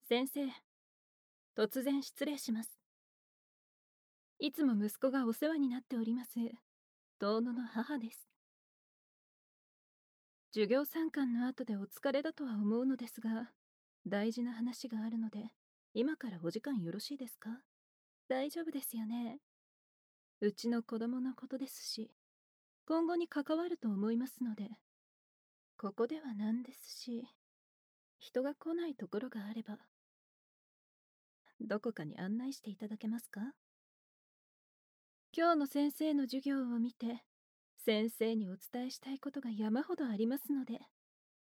先生、突然失礼します。いつも息子がお世話になっております。遠野の母です。授業参観の後でお疲れだとは思うのですが、大事な話があるので、今からお時間よろしいですか？大丈夫ですよね。うちの子供のことですし、今後に関わると思いますので、ここではなんですし、人が来ないところがあれば、どこかに案内していただけますか？今日の先生の授業を見て、先生にお伝えしたいことが山ほどありますので。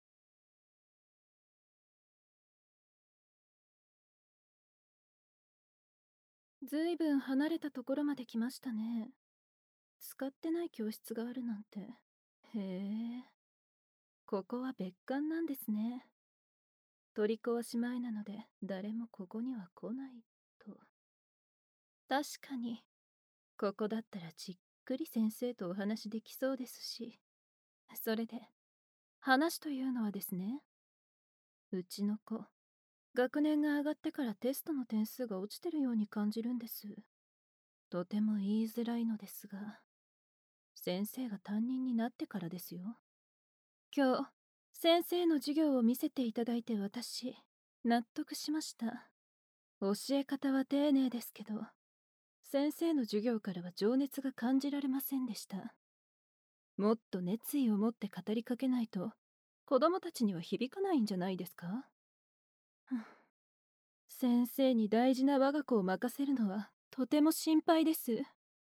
ずいぶん離れたところまで来ましたね。使ってない教室があるなんて。へえ、ここは別館なんですね。取り壊し前なので誰もここには来ないと。確かに、ここだったらじっくり先生とお話できそうですし。それで、話というのはですね、うちの子、学年が上がってからテストの点数が落ちてるように感じるんです。とても言いづらいのですが、先生が担任になってからですよ。今日、先生の授業を見せていただいて私、納得しました。教え方は丁寧ですけど、先生の授業からは情熱が感じられませんでした。もっと熱意を持って語りかけないと、子供たちには響かないんじゃないですか？ふん、先生に大事な我が子を任せるのはとても心配です。